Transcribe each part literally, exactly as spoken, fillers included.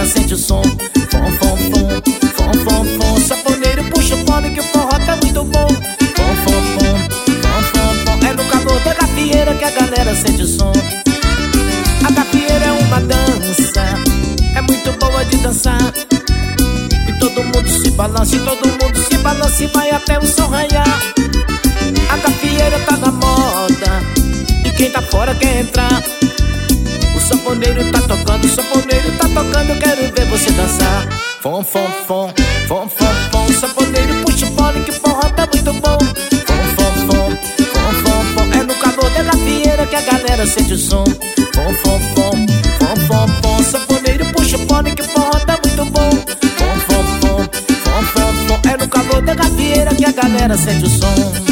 galera sente o som. Fom, fom, fom, fom, fom, fom. Sanfoneiro puxa o fone que o forró tá muito bom. Fom, fom, fom, fom, fom, fom. É no calor da gafieira que a galera sente o som. A gafieira é uma dança, é muito boa de dançar. E todo mundo se balança, e todo mundo se balança e vai até o sol raiar. A gafieira tá na moda e quem tá fora quer entrar. O sanfoneiro tá tocando, o sanfoneiro tá tocando, eu quero ver você dançar. Fom, fom, fom, fom, fom, fom. Sanfoneiro puxa o fone que o forró tá muito bom. Fom, fom, fom, fom, fom, fom. É no calor da gafieira que a galera sente o som. Fom, fom, fom, fom, fom, fom. Sanfoneiro puxa o fone que o forró tá muito bom. Fom, fom, fom, fom, fom, fom. É no calor da gafieira que a galera sente o som.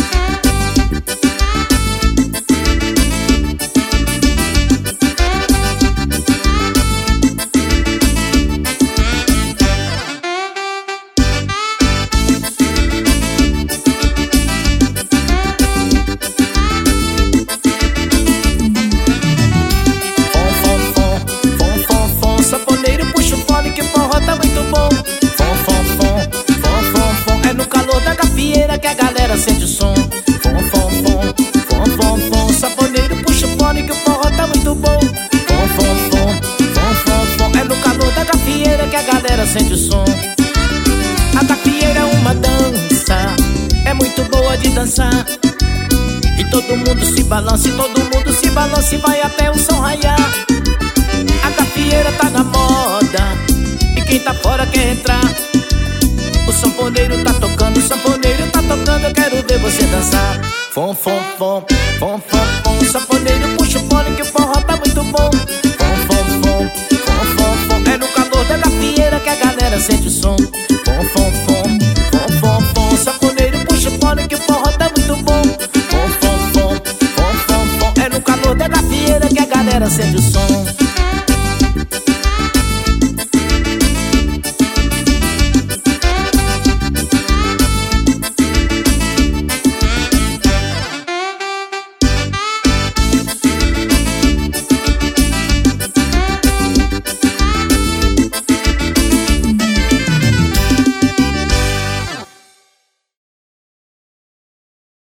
Que a galera sente o som. Fom, fom, fom, fom, fom, fom. Sanfoneiro puxa o fone que o forró tá muito bom. Fom, fom, fom, fom, fom, fom. É no calor da gafieira que a galera sente o som. A gafieira é uma dança, é muito boa de dançar. E todo mundo se balança, e todo mundo se balança e vai até o sol raiar. A gafieira tá na moda e quem tá fora quer entrar. O sanfoneiro tá tocando, o sanfoneiro tá tocando, eu quero ver você dançar. Fom, fom, fom, fom, fom, fom. Sanfoneiro puxa o fone que o forró tá muito bom. Fom, fom, fom, fom, fom, fom. É no calor da gafieira que a galera sente o som.